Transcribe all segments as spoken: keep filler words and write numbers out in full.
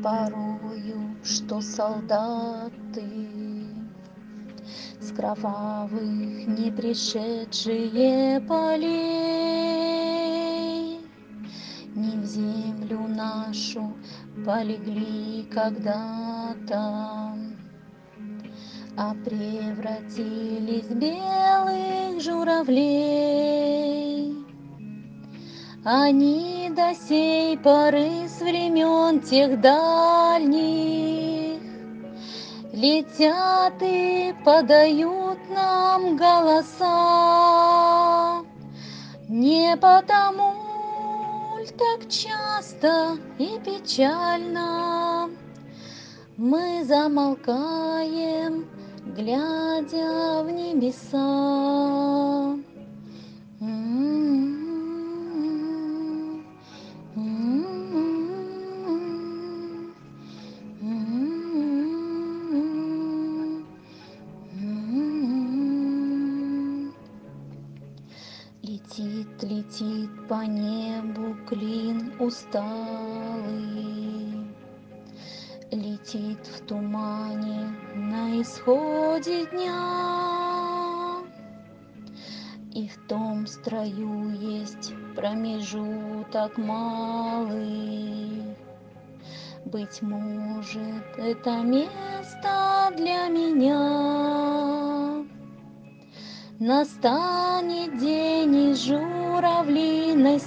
порою, что солдаты с кровавых не пришедшие полей не в землю нашу полегли когда-то, а превратились в белых журавлей. Они до сей поры с времен тех дальних летят и подают нам голоса. Не потому ль так часто и печально мы замолкаем, глядя в небеса. Летит, летит по небу клин усталый, летит в тумане на исходе дня. И в том строю есть промежуток малый. Быть может, это место для меня. Настанет день из журавлиной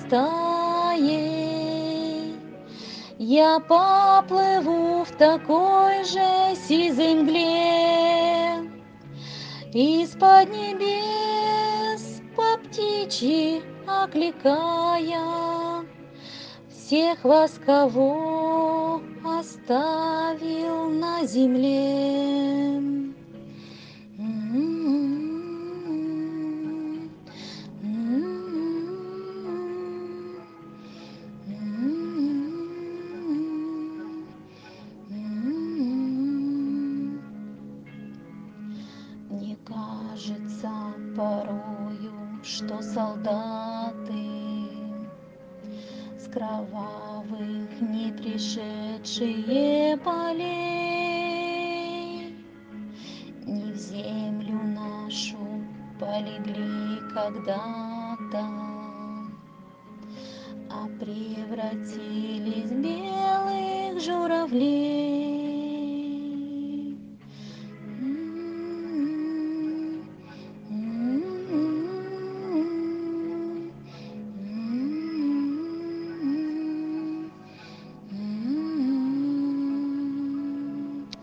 стаей. Я поплыву в такой же сизой мгле. Из-под небес по птичьи окликая всех вас, кого оставил на земле. Мне кажется порою, что солдаты с кровавых не пришедшие полей не в землю нашу полегли когда-то, а превратились в белых журавлей.